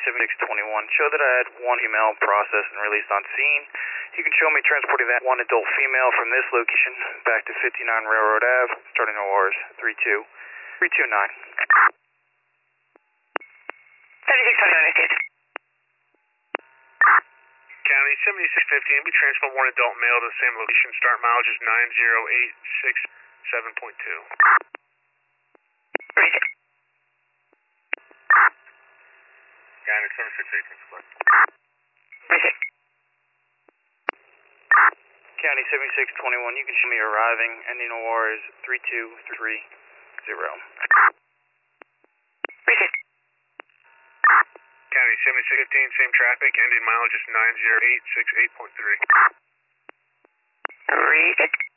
7621. Show that I had one email processed and released on scene. You can show me transporting that one adult female from this location back to 59 Railroad Ave, starting ORs 32329. 7621 escaped. County 7615, we transfer one adult male to the same location. Start mileage is 90867.2. Reset. County 7618, split. Reset. County 7621, you can show me arriving, ending ORs 3230. Reset. County 7615, same traffic, ending mileage is 90868.3. Reset.